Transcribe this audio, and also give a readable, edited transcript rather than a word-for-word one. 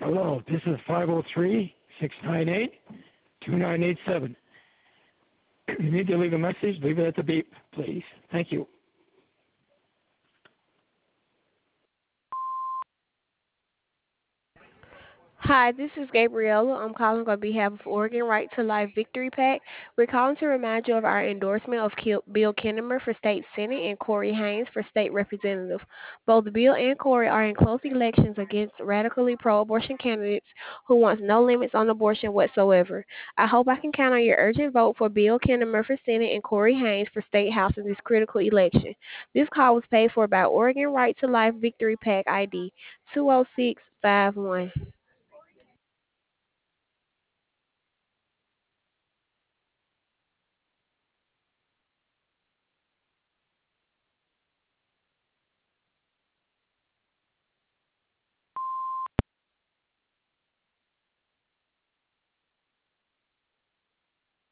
Hello, this is 503-698-2987. If you need to leave a message, leave it at the beep, please. Thank you. Hi, this is Gabriella. I'm calling on behalf of Oregon Right to Life Victory PAC. We're calling to remind you of our endorsement of Bill Kinnemer for state senate and Corey Haynes for state representative. Both Bill and Corey are in close elections against radically pro-abortion candidates who want no limits on abortion whatsoever. I hope I can count on your urgent vote for Bill Kinnemer for senate and Corey Haynes for state house in this critical election. This call was paid for by Oregon Right to Life Victory PAC ID 20651.